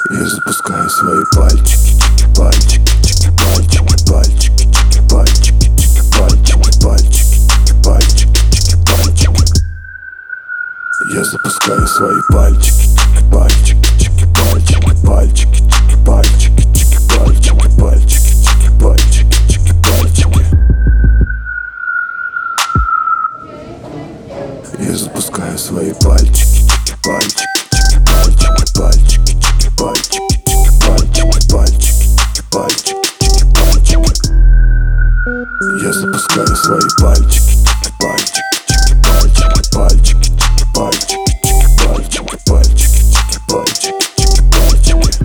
Я запускаю свои пальчики, пальчики, пальчики, пальчики, пальчики, пальчики, пальчики, пальчики, пальчики. Я запускаю свои пальчики, пальчики, пальчики, пальчики, пальчики, пальчики, пальчики, пальчики, пальчики. Я запускаю свои пальчики, пальчики, пальчики, пальчики, пальчики, пальчики, пальчики, пальчики, пальчики. Я запускаю свои пальчики, пальчики, пальчики, пальчики, пальчики, пальчики, пальчики, пальчики, пальчики.